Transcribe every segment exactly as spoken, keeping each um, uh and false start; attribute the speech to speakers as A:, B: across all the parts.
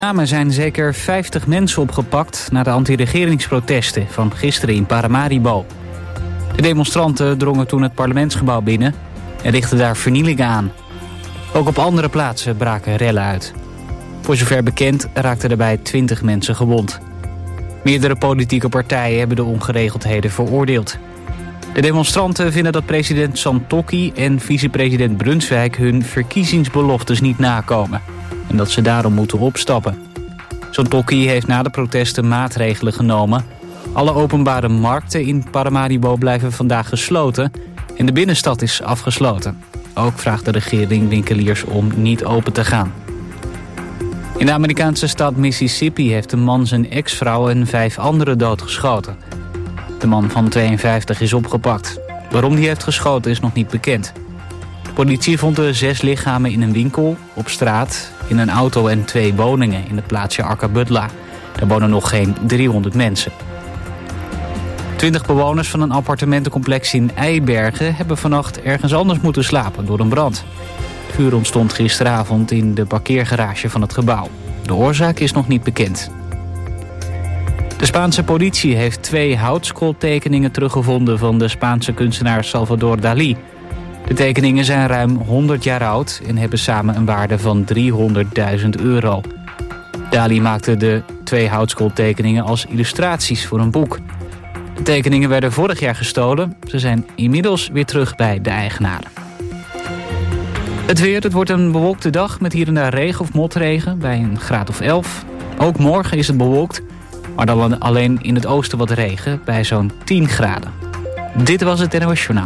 A: Er zijn zeker vijftig mensen opgepakt na de anti-regeringsprotesten van gisteren in Paramaribo. De demonstranten drongen toen het parlementsgebouw binnen en richtten daar vernielingen aan. Ook op andere plaatsen braken rellen uit. Voor zover bekend raakten daarbij twintig mensen gewond. Meerdere politieke partijen hebben de ongeregeldheden veroordeeld. De demonstranten vinden dat president Santokki en vicepresident Brunswijk hun verkiezingsbeloftes niet nakomen en dat ze daarom moeten opstappen. Santokki heeft na de protesten maatregelen genomen. Alle openbare markten in Paramaribo blijven vandaag gesloten en de binnenstad is afgesloten. Ook vraagt de regering winkeliers om niet open te gaan. In de Amerikaanse stad Mississippi heeft een man zijn ex-vrouw en vijf anderen doodgeschoten. De man van tweeënvijftig is opgepakt. Waarom hij heeft geschoten is nog niet bekend. De politie vond de zes lichamen in een winkel, op straat, in een auto en twee woningen in het plaatsje Acapulco. Daar wonen nog geen driehonderd mensen. Twintig bewoners van een appartementencomplex in Eibergen hebben vannacht ergens anders moeten slapen door een brand. Het vuur ontstond gisteravond in de parkeergarage van het gebouw. De oorzaak is nog niet bekend. De Spaanse politie heeft twee houtskooltekeningen teruggevonden van de Spaanse kunstenaar Salvador Dalí. De tekeningen zijn ruim honderd jaar oud en hebben samen een waarde van driehonderdduizend euro. Dalí maakte de twee houtskooltekeningen als illustraties voor een boek. De tekeningen werden vorig jaar gestolen. Ze zijn inmiddels weer terug bij de eigenaren. Het weer, het wordt een bewolkte dag met hier en daar regen of motregen bij een graad of elf. Ook morgen is het bewolkt, maar dan alleen in het oosten wat regen bij zo'n tien graden. Dit was het N O S Journaal.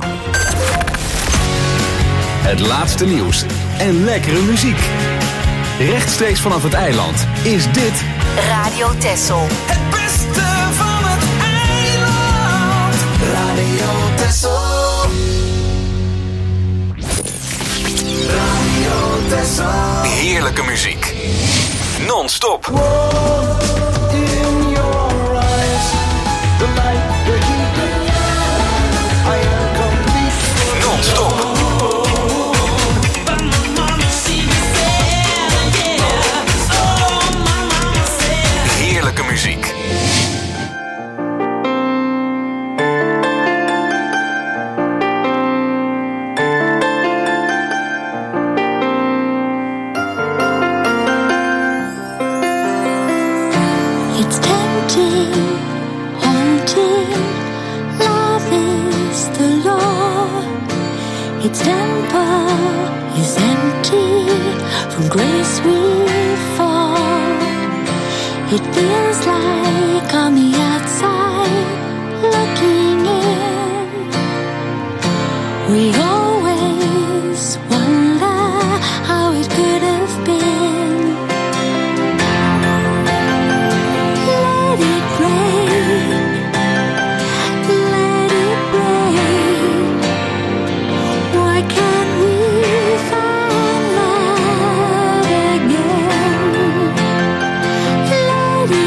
B: Het laatste nieuws en lekkere muziek. Rechtstreeks vanaf het eiland is dit
C: Radio Texel.
D: Het beste van het eiland. Radio Texel. Radio Texel.
B: heerlijke muziek. Non-stop. Non-stop. Heerlijke muziek.
E: It's tempting, haunting, love is the law. Its temper is empty, from grace we fall. It feels like on the outside, looking in, we always wonder how it could have been. Let it rain, let it rain. Why can't we find love again? Let it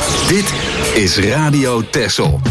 B: Dit is Radio Texel.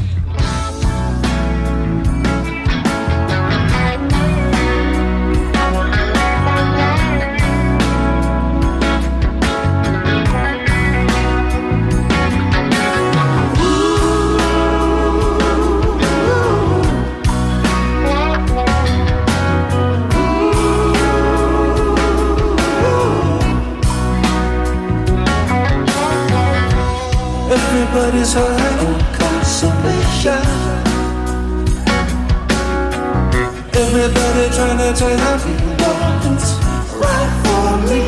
D: Everybody's high on consolation. Everybody trying to tell me what's right for me.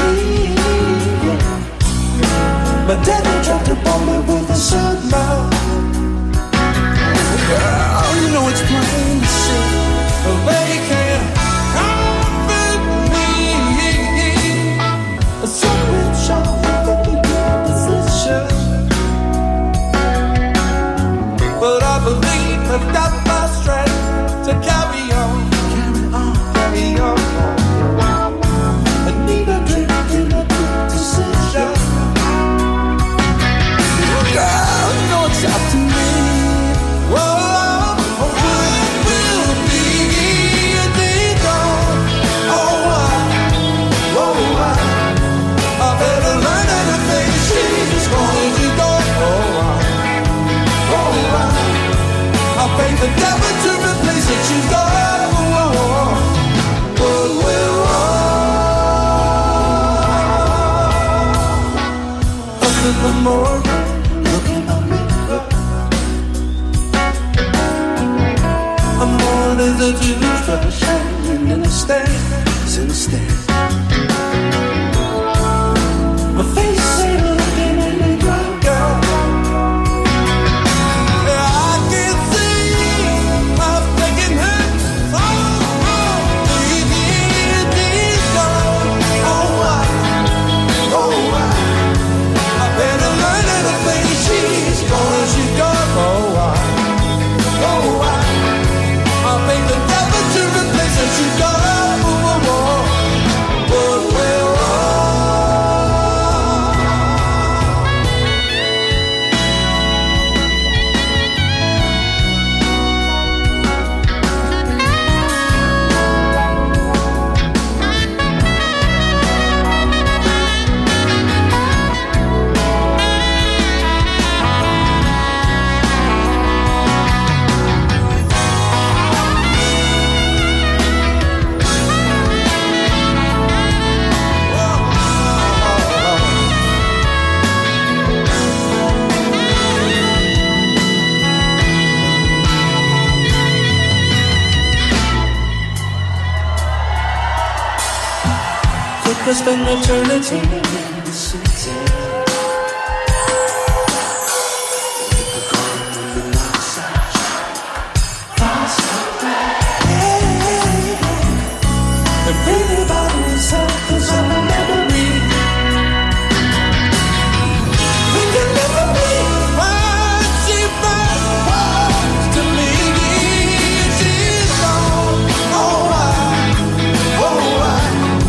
D: My daddy tried to bomb me with a sad mouth. Girl, you know it's plain to see, but they can't comfort me. So it's all in your position. But I believe I've got my strength to carry on, carry on, carry on. I need a drink and a good decision. Girl, you know it's up to me. Whoa, what will be indeed on? Oh, I, oh, I, I better learn how to think she's going to go. Oh, I. I'll pay the devil to replace it. She's gone, but we're all up in the morning, looking at me. I'm more than the juice, but I'm shining in the stand, in the stand. My face ain't looking at me, girl. I spend eternity in the city. With the calm and the massage, fast away. And think about myself, 'cause I'm a memory. We can never be what she was to me. She's gone. Oh, I, oh, I.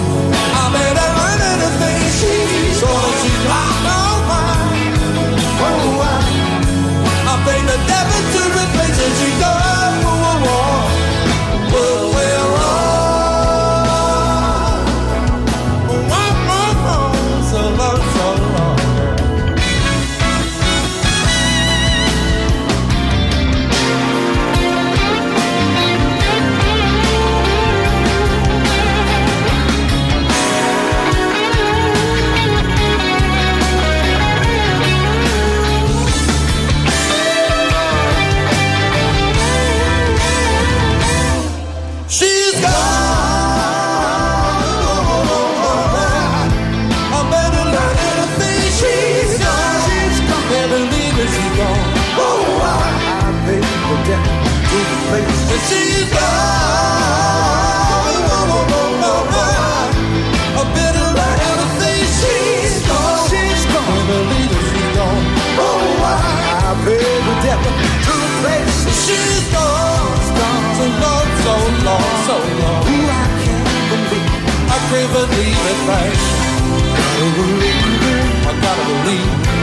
D: She's gone, she's lost on mine. Oh, I, I beg the devil to replace her. She's gone, oh, oh, oh. But we're all, oh, oh, oh, so long, so long. She's gone. I better learn how to think she's gone. She's gone. Can't believe that she's gone. Oh, I, I pay the devil to replace her. She's gone. So long, so long, so long. Ooh, I can't believe. I can't believe it, right? Gotta believe it. I gotta believe.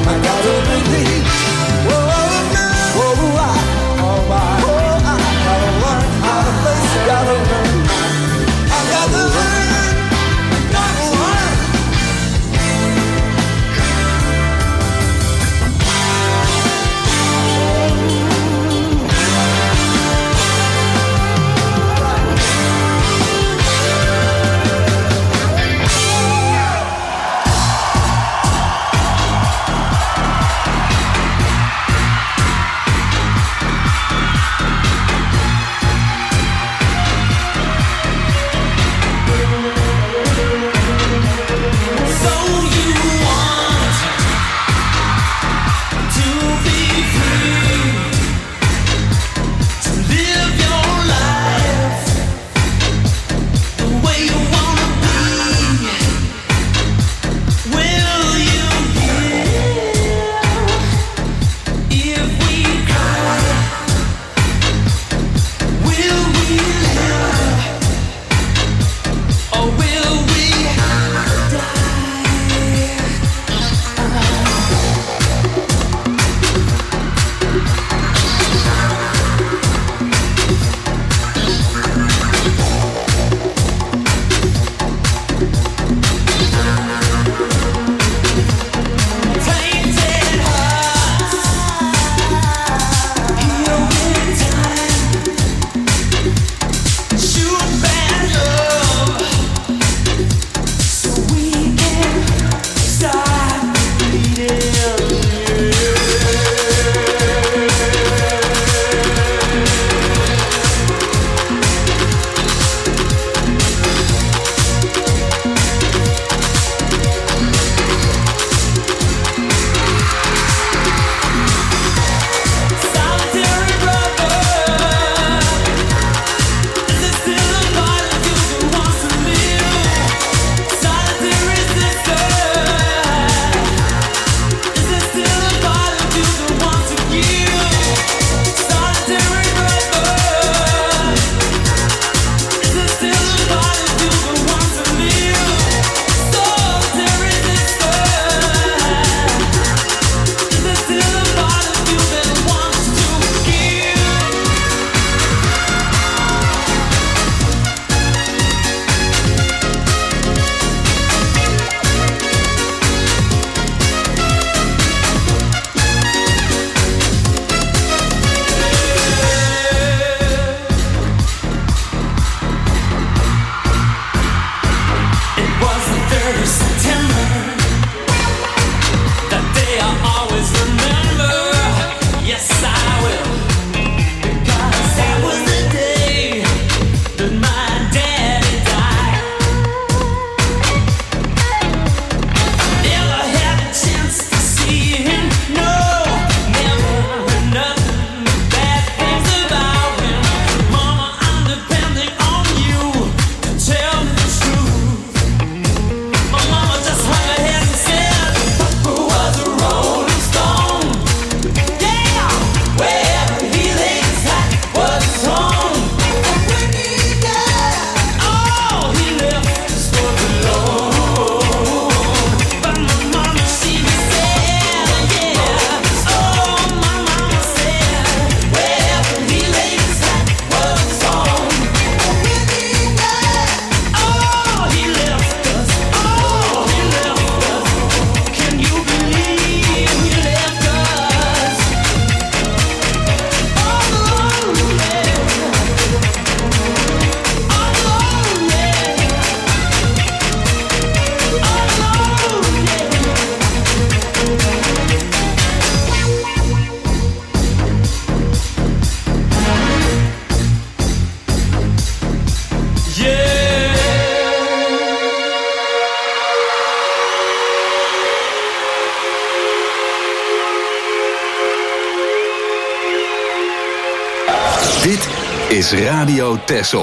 B: Dit is Radio Texel.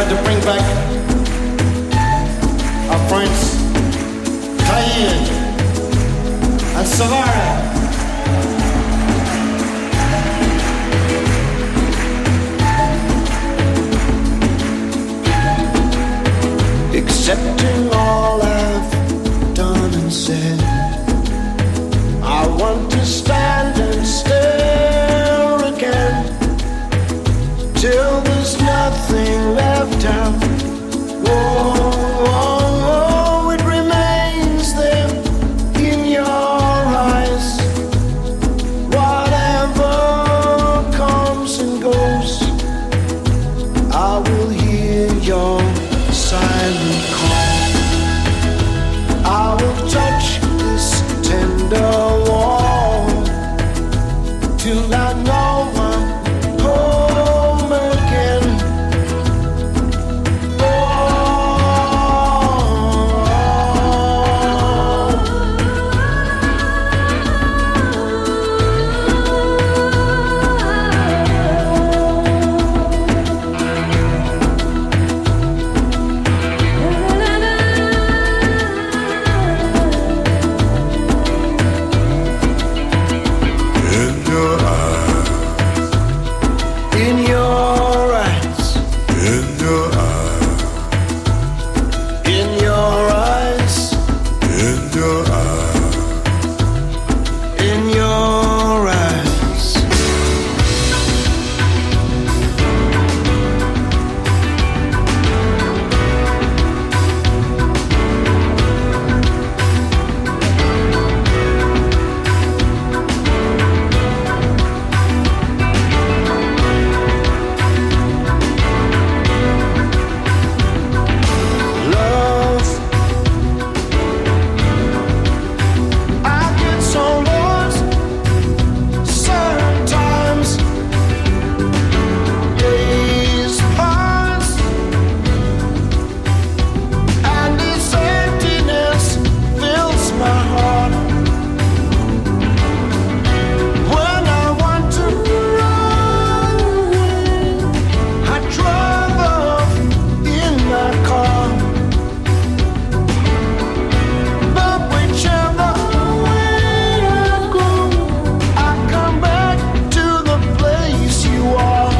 D: tried to bring back our friends Cayenne and Savara. Accepting all I've done and said, I want to stand and stare again till there's nothing left out. Whoa, whoa, whoa, it remains there in your eyes. Whatever comes and goes, I will hear your silent call. I will touch this tender wall till I know I'm home again. Oh, in your eyes, in your eyes, in your eyes, in your eyes, in your eyes. Love, I get so lost sometimes. Days pass and this emptiness fills my heart. When I want to run away, I drive off in my car. But whichever way I go, I come back to the place you are.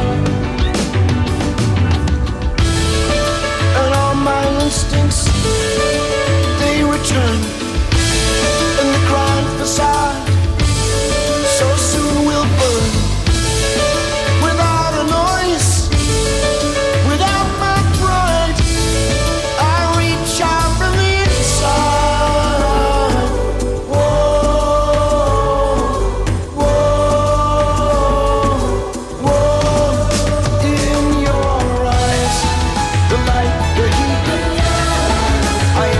D: And all my instincts, they return. And the grand facade so soon will burn. Without a noise, without my pride, I reach out from the inside. Whoa, whoa, whoa. In your eyes, the light, the heat, I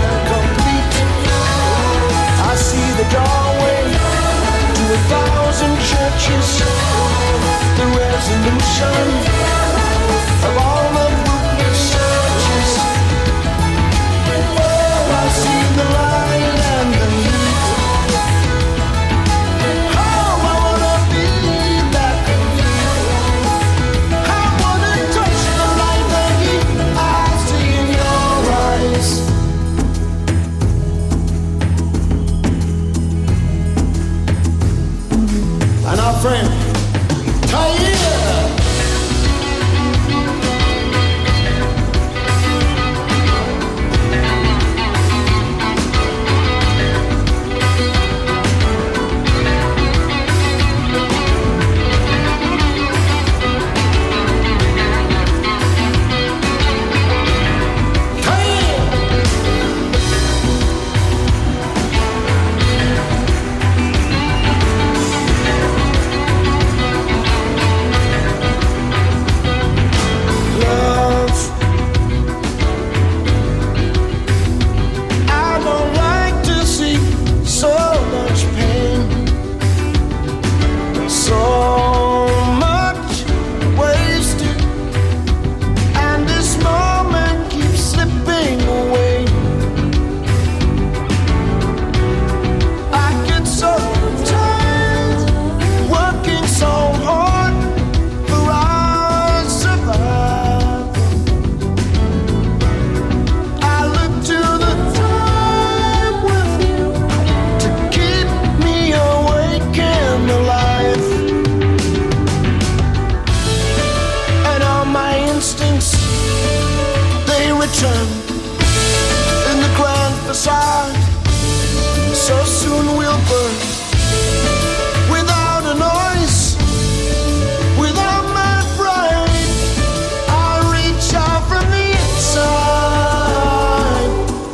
D: return in the grand facade. So soon we'll burn without a noise, without my pride. I'll reach out from the inside.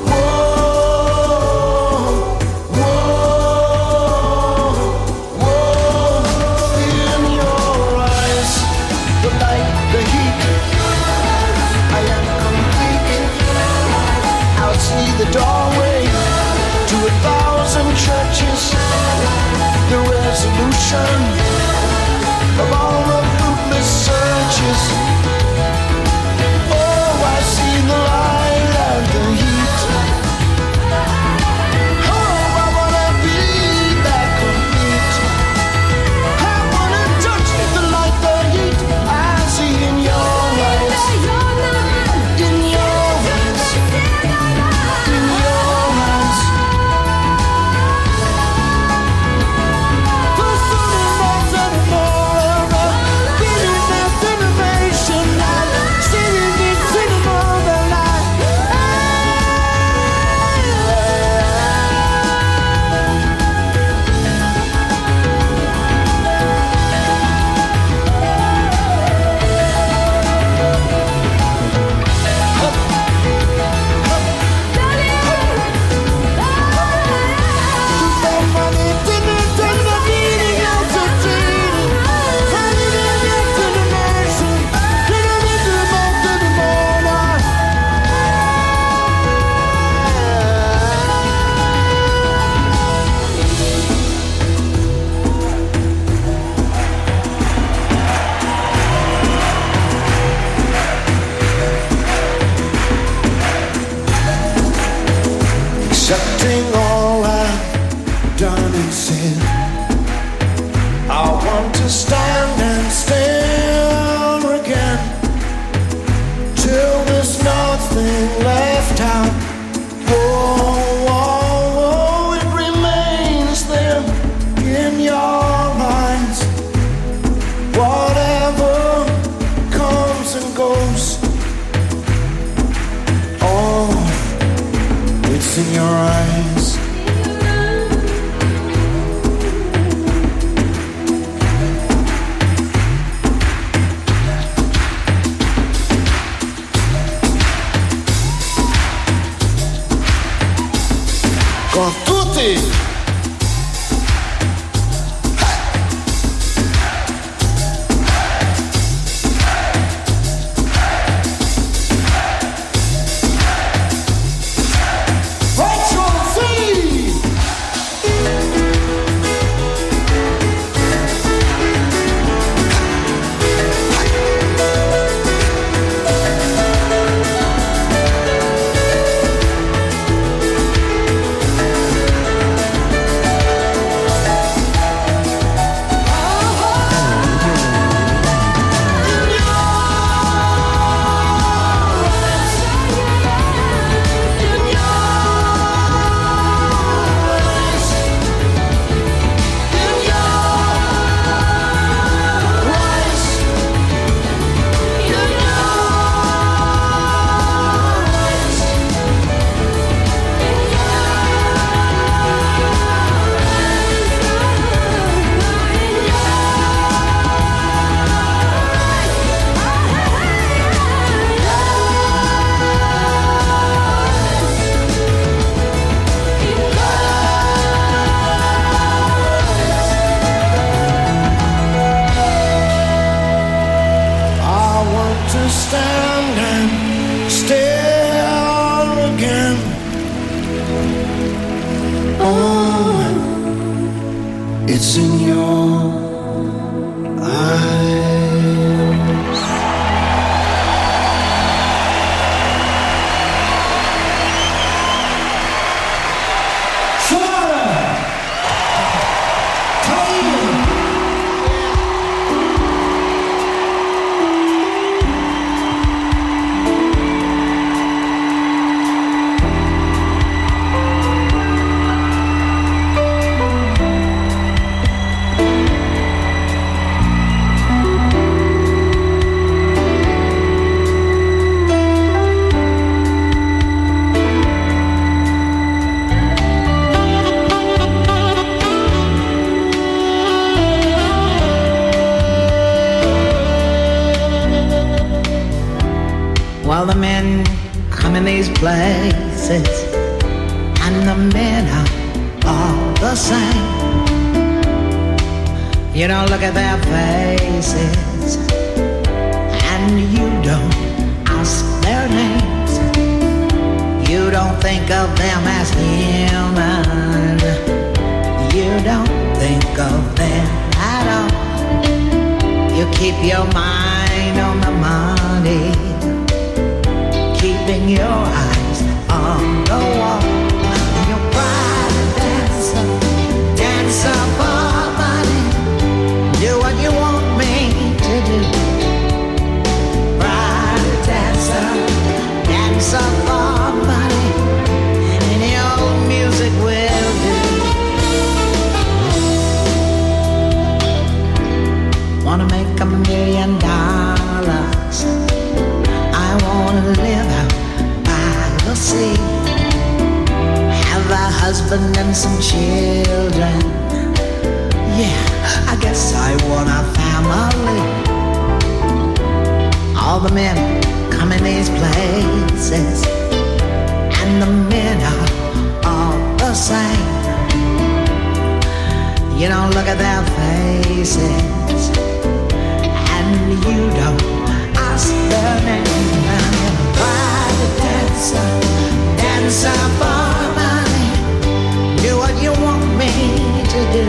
D: Whoa, whoa, whoa. In your eyes, the light, the heat. I am complete. I'll see the doorway to a thousand churches, the resolution of all the fruitless searches. Oh, I see the light and the heat. Oh, I wanna be that complete. I wanna touch the light, the heat I see in your eyes, in your eyes, in your eyes. Accepting all I've done and said, I want to stand and stare again till there's nothing left out. Whoa, whoa, whoa, it remains there in your eyes. Whatever comes and goes, oh, it's in your eyes. Con tutti! It's in your eyes.
F: Well, the men come in these places, and the men are all the same. You don't look at their faces, and you don't ask their names. You don't think of them as human. You don't think of them at all. You keep your mind on the money, keeping your eyes on the wall. You're private dancer, dancer for money. Do what you want me to do. Private dancer, dancer for money, and any old music will do. Wanna make a million dollars, I wanna live out by the sea, have a husband and some children. Yeah, I guess I want a family. All the men come in these places, and the men are all the same. You don't look at their faces, and you don't ask their name. I'm a private dancer, dancer for money. Do what you want me to do.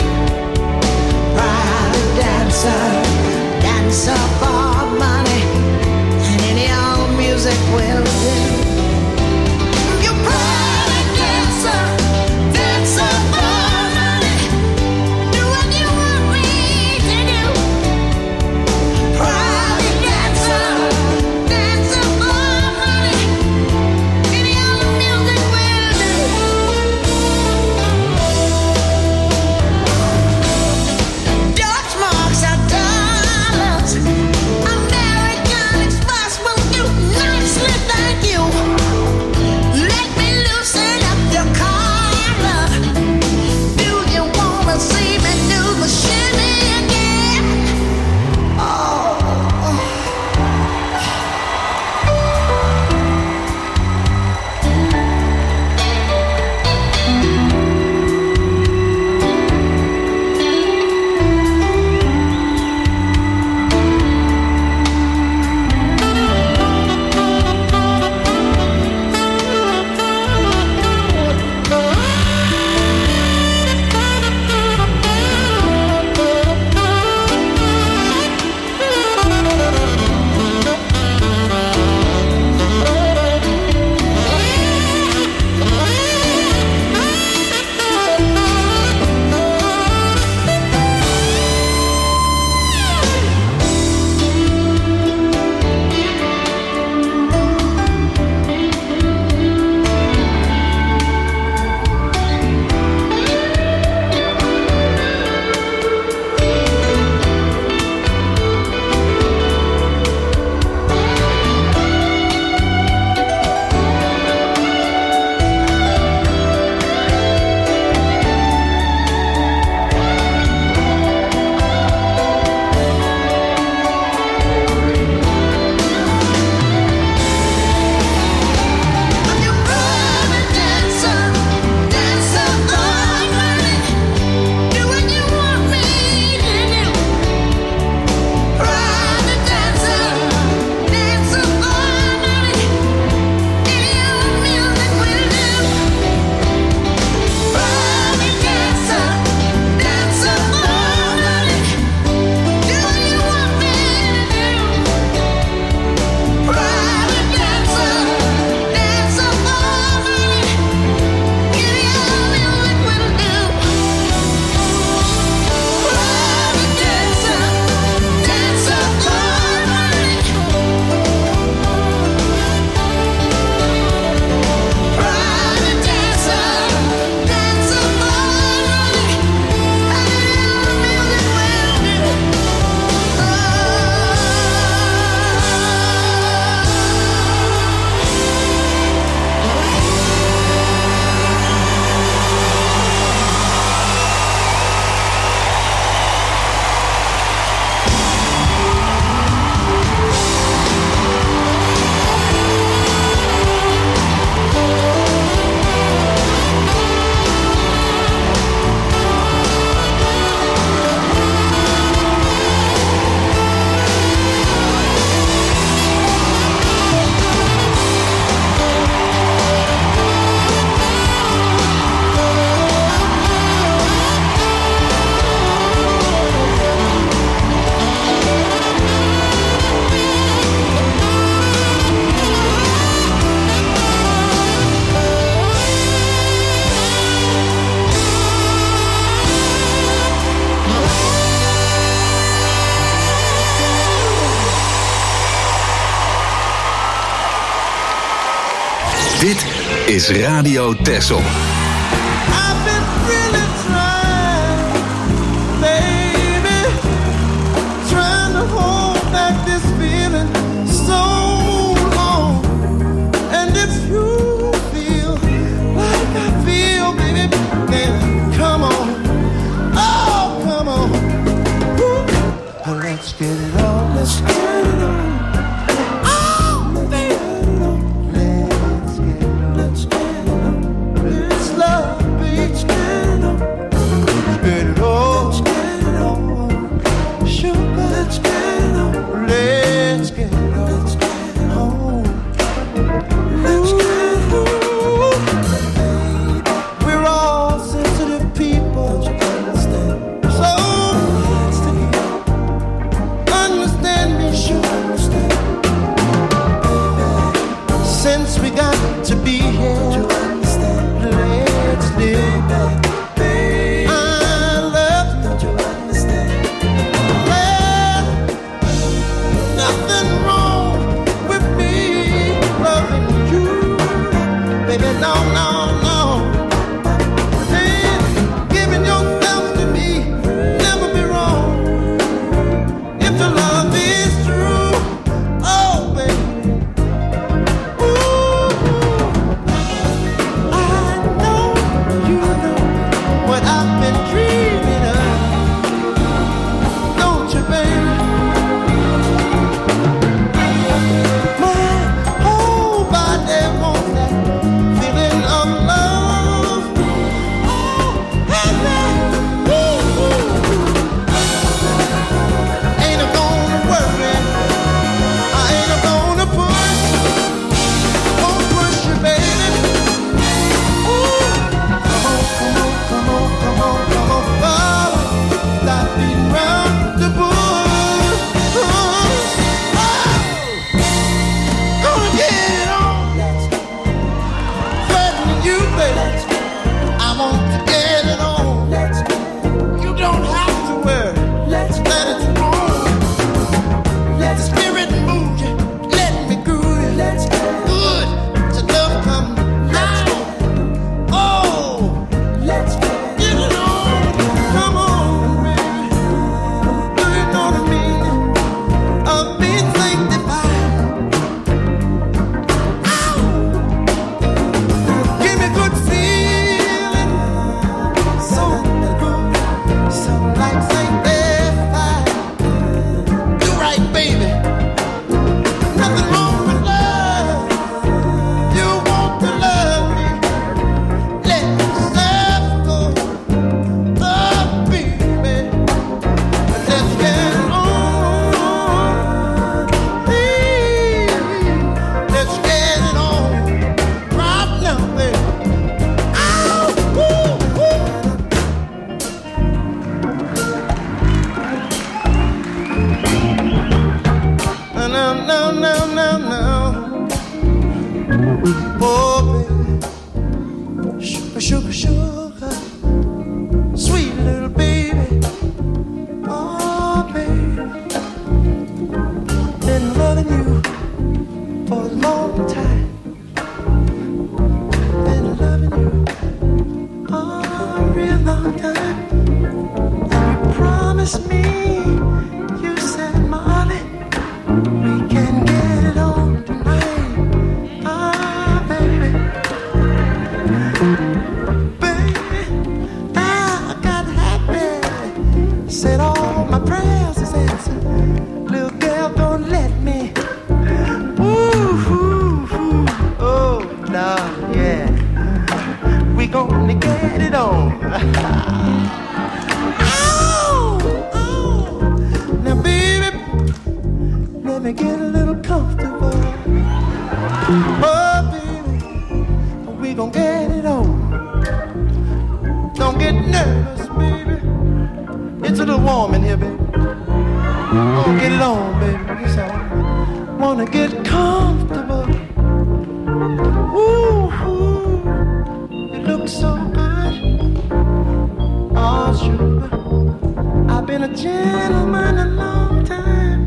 F: Private dancer, dancer for money, and any old music will do. You're private dancer, dancer for money. Do what you want me to do. Private dancer, dancer.
B: Dit is Radio Texel.
D: I've been really trying, baby, trying to hold back this feeling so long. And if you feel like I feel, baby, then come on, oh, come on. Woo. Let's get it on, let's get it on.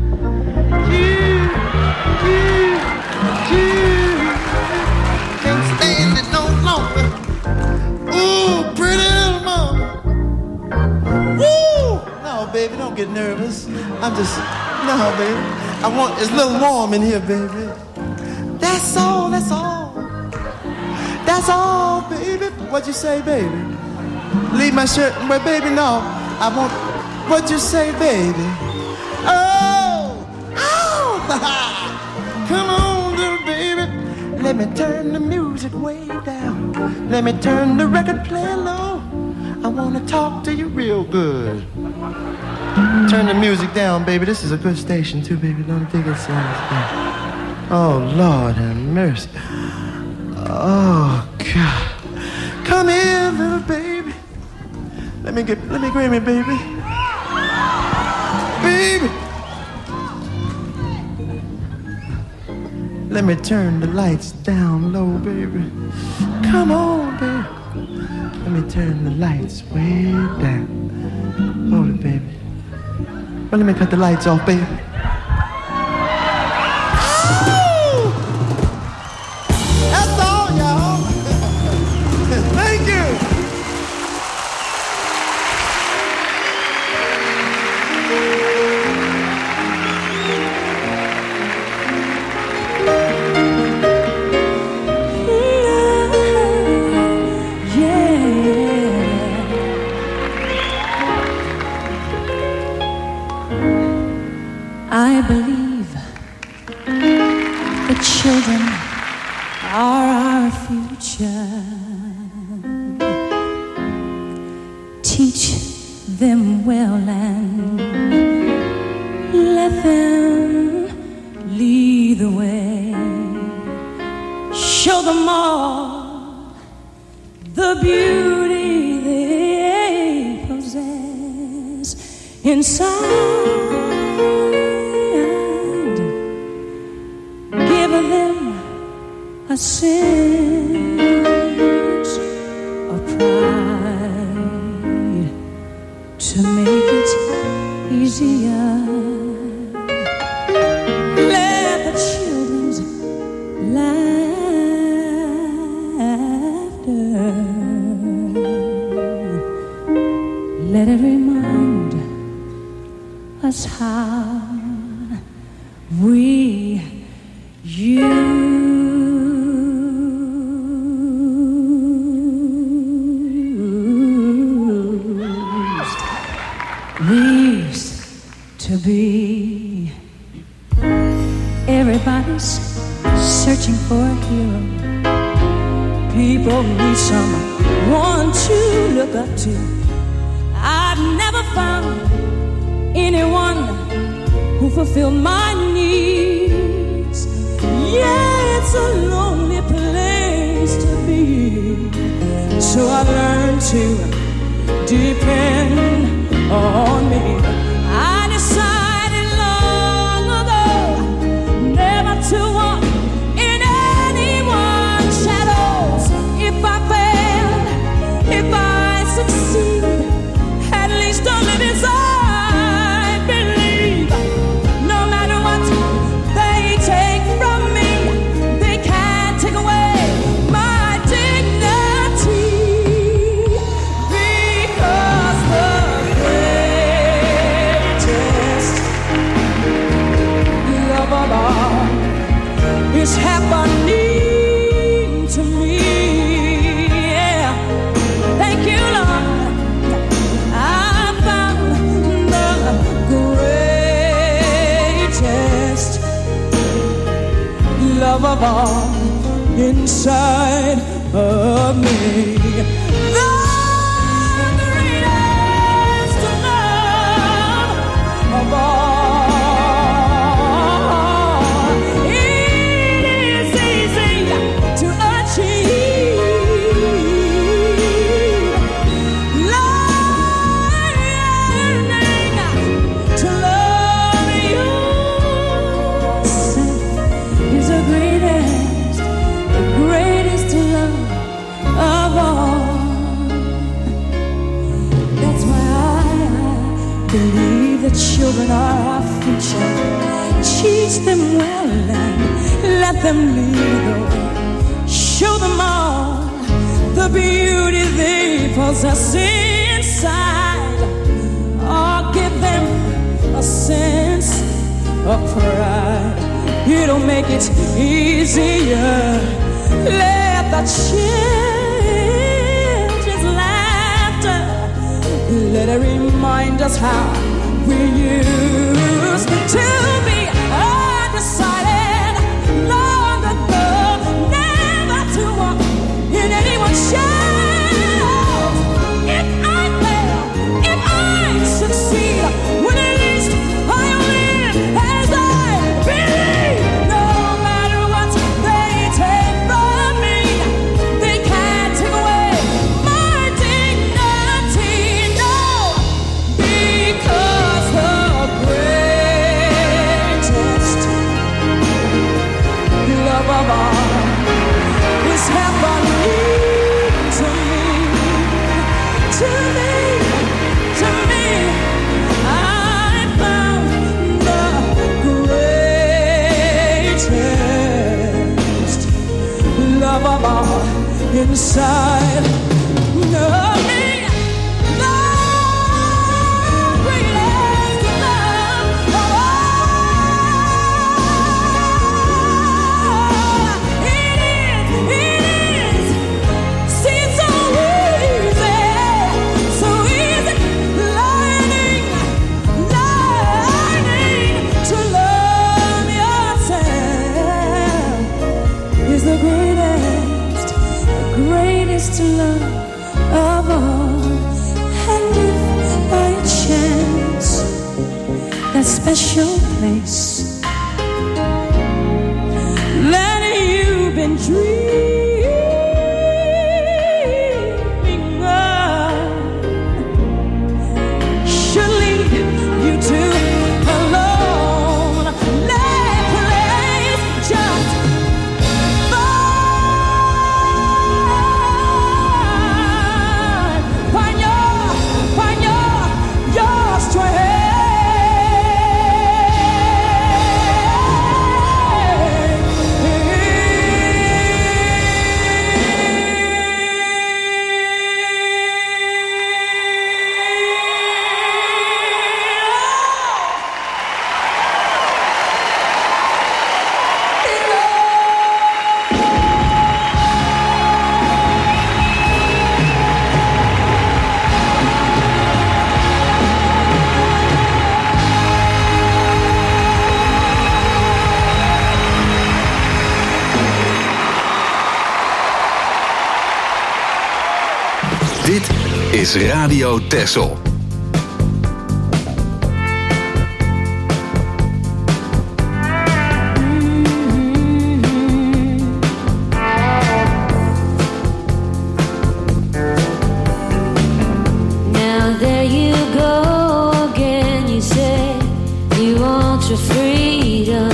G: Can't
D: just, no, baby. I want, it's a little warm in here, baby. That's all, that's all. That's all, baby. What'd you say, baby? Leave my shirt, but baby, no. I want, what'd you say, baby? Oh, oh, come on, little baby. Let me turn the music way down. Let me turn the record player low. I wanna talk to you real good. Turn the music down, baby. This is a good station, too, baby. Don't think it's uh, oh, Lord have mercy. Oh, God. Come here, little baby. Let me get, let me grab me, baby. Baby. Let me turn the lights down low, baby. Come on, baby. Let me turn the lights way down. Hold it, baby. Well, let me cut the lights off, baby. Oh! That's all, y'all. Thank you.
E: I believe the children are our future. Teach them well and let them lead the way. Show them all the beauty they possess inside. A sense of pride to make it easier. Let the children's laughter, let it remind us how we used to be. Everybody's searching for a hero. People need someone to look up to. I've never found anyone who fulfilled my needs. Yeah, it's a lonely place to be. So I learned to depend on me. I decided long ago never to walk in anyone's shadows. If I fail, if I succeed, at least I'll live as I believe. No matter what they take from me, they can't take away my dignity. Because the is happening to me. Yeah. Thank you, Lord. I found the greatest love of all inside of me. The greatest love of all. Children are our future. Teach them well and let them lead the way. Show them all the beauty they possess inside. Or give them a sense of pride. It'll make it easier. Let the children's laughter, let it remind us how we used to be undecided long ago, never to walk in anyone's shadows. If I fail, if I succeed, well, at least I'll live as I believe. No matter what they take from me, they can't take away my dignity. No, because the greatest love of all is happening to me, to me, to me. I found the greatest love of all inside of me. The greatest love of all. It is, it is. Seems so easy, so easy. Learning, learning to love yourself is the greatest, the greatest love of all. And if by chance that special place that you've been dreaming of should lead you to a lonely place, just find, find your, find your, your strength.
B: Dit is Radio Texel.
G: Now there you go again. You say you want your freedom.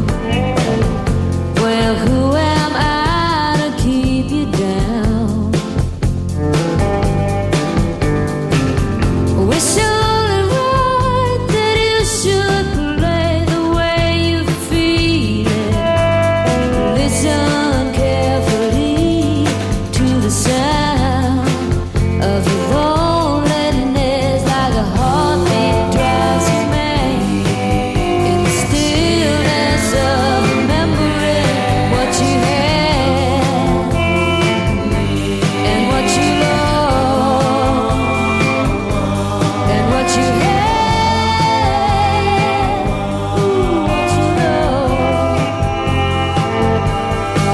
G: Well, who am I to keep you down? It's only right that you should play the way you feel it. Listen carefully to the sound of your loneliness, like a heartbeat drives you mad. In the stillness of remembering what you had and what you lost and what you had, ooh, what you know.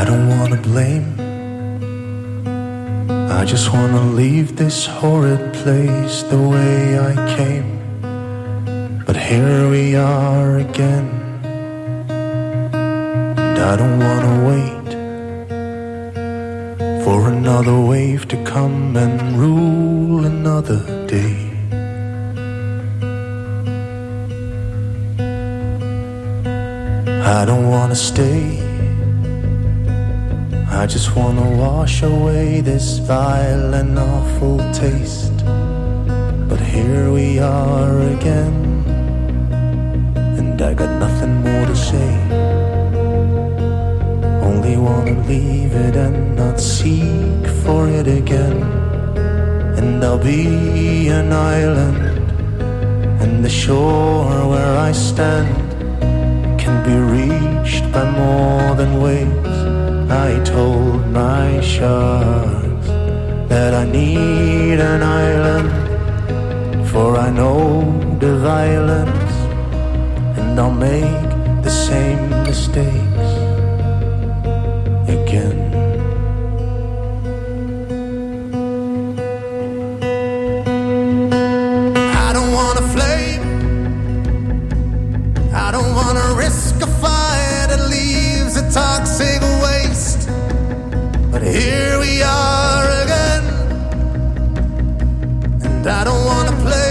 H: don't wanna blame, I just wanna leave this horrid place the way I came. But here we are again, and I don't wanna wait for another wave to come and rule another day. I don't wanna stay, I just wanna wash away this vile and awful taste. But here we are again, and I got nothing more to say. Only wanna leave it and not seek for it again. And I'll be an island, and the shore where I stand can be reached by more than waves. I told my sharks that I need an island, for I know the violence, and I'll make the same mistakes again. I don't wanna flame, I don't wanna risk a fire that leaves a toxic waste. But here we are again, and I don't wanna play,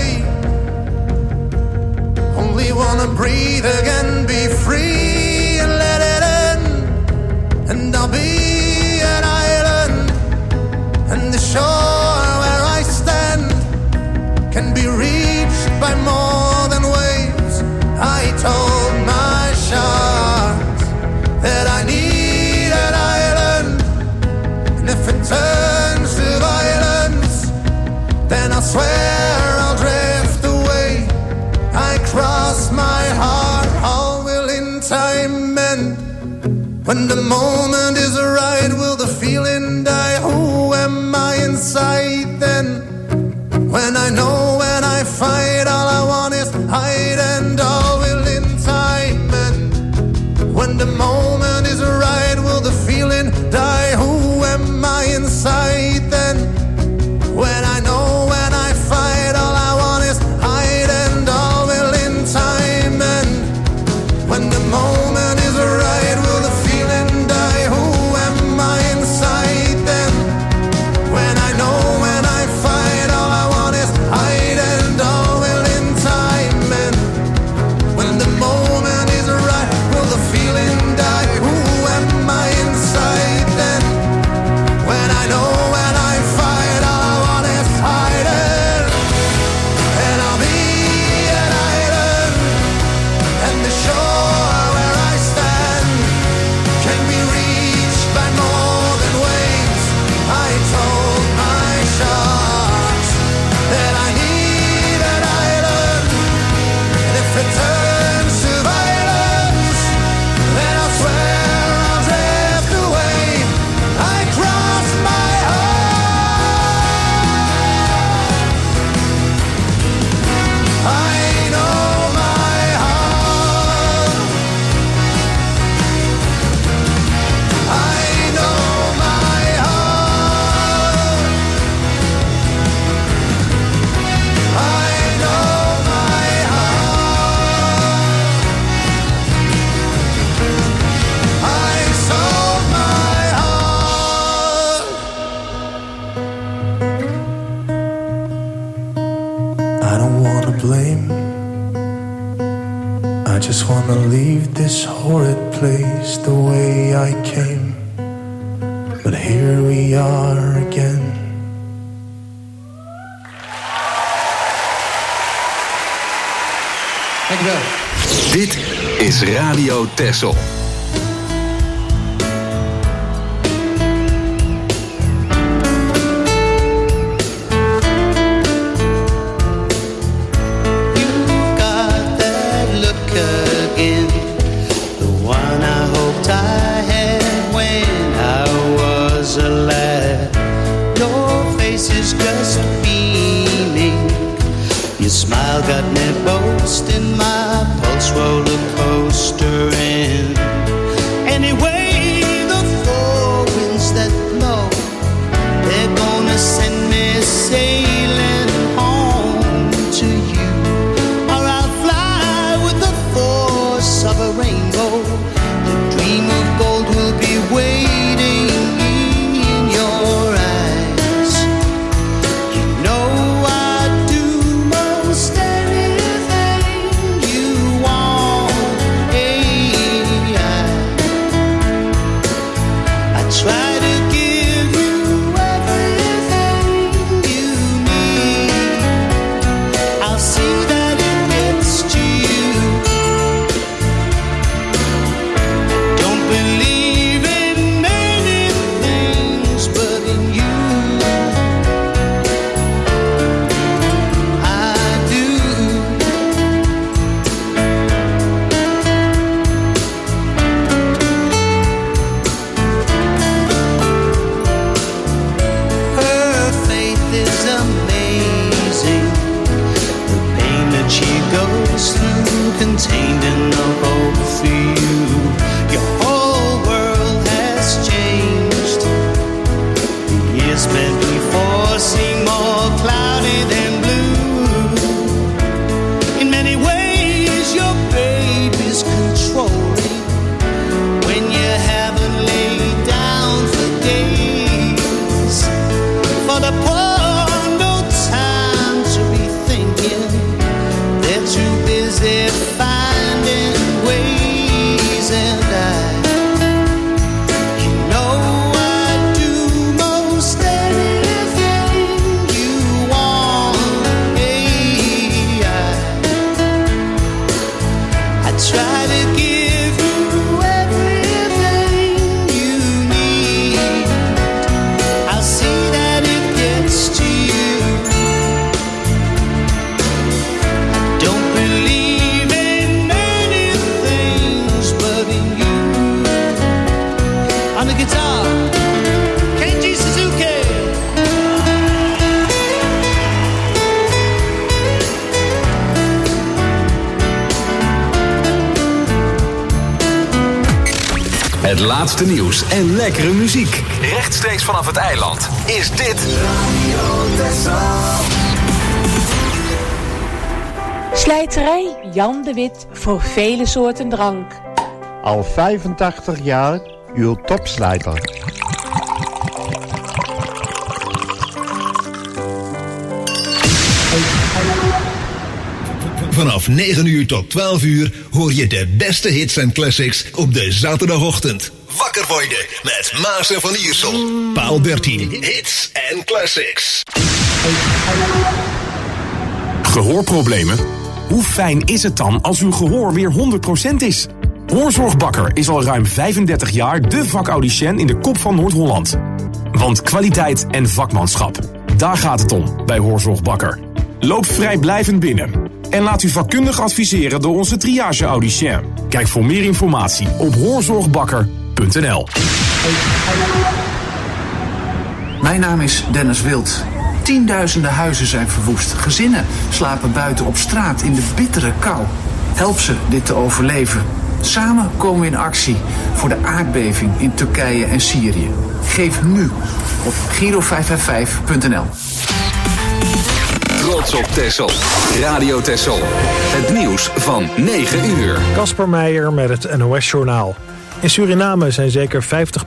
H: only wanna breathe again, be free and let it end. And I'll be an island, and the shore where I stand can be reached by more than waves. I told my sharks that I need an island, and if it turns to violence, then I swear I'll drift away. I cross my heart, all will in time mend. When the moment is right, will the feeling die? Who am I inside then? When I know when I fight, all I want is hide, and all will in time mend. When the moment is right, will the feeling die? Who am I inside then? When I know when I fight, all I want is hide, and all will in time end. When the moment is right, will the feeling die? Who am I inside then? When I know when I fight, all I want is hide, and all will in time end. When the moment is right, will the feeling die? Who am I inside then? When I know when I fight, all I want is hide, and I'll be an island, and the shore where I stand can be reached by more than waves. I told my sharks that I need an island, and if it turns to violence, then I swear I'll drift away. I cross my heart, I know my heart, I know my heart, I know my heart, I sold my heart. I don't wanna blame, I just wanna leave this horrid place the way I came. But here we are again.
I: Dankjewel.
B: Dit is Radio Texel.
J: Got that look again, the one I hoped I had when I was a lad. Your face is just beaming, your smile got me boasting, my pulse roller coaster in. Anyway, the
B: Het laatste nieuws en lekkere muziek. Rechtstreeks vanaf het eiland is dit Radio Texel.
I: Slijterij Jan de Wit voor vele soorten drank.
K: Al vijfentachtig jaar uw topslijter.
L: Vanaf negen uur tot twaalf uur hoor je de beste hits en classics op de zaterdagochtend. Wakker worden met Maas en Van Iersel. Paal dertien, hits en classics.
M: Gehoorproblemen? Hoe fijn is het dan als uw gehoor weer honderd procent is? Hoorzorg Bakker is al ruim vijfendertig jaar de vakaudiënt in de kop van Noord-Holland. Want kwaliteit en vakmanschap, daar gaat het om bij Hoorzorg Bakker. Loop vrijblijvend binnen en laat u vakkundig adviseren door onze triage-audicien. Kijk voor meer informatie op hoorzorgbakker punt n l.
N: Mijn naam is Dennis Wild. Tienduizenden huizen zijn verwoest. Gezinnen slapen buiten op straat in de bittere kou. Help ze dit te overleven. Samen komen we in actie voor de aardbeving in Turkije en Syrië. Geef nu op Giro vijf vijf vijf punt n l.
B: Trots op Texel. Radio Texel. Het nieuws van negen uur.
O: Kasper Meijer met het N O S-journaal. In Suriname zijn zeker vijftig